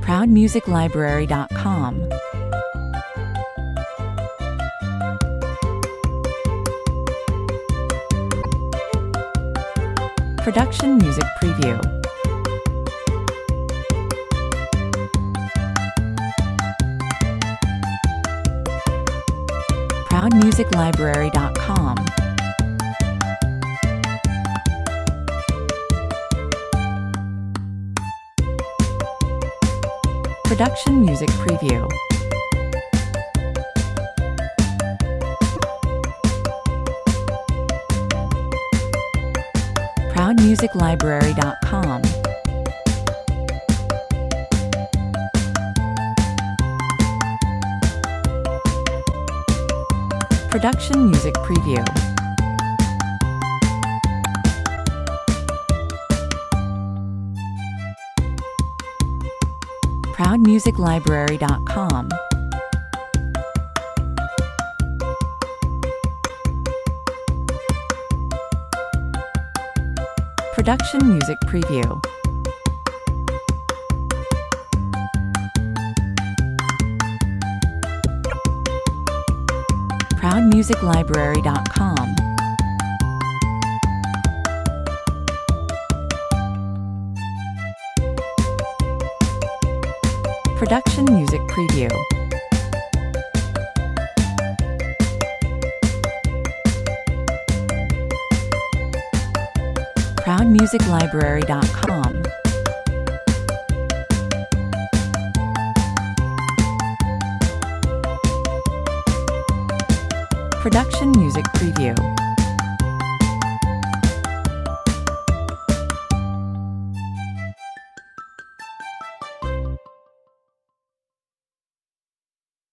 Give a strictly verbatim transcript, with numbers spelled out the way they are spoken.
proud music library dot com. Production Music Preview. proud music library dot com. Production Music Preview. proud music library dot com. Production Music Preview. proud music library dot com. Production Music Preview. proud music library dot com. Production Music Preview. proud music library dot com. Production Music Preview.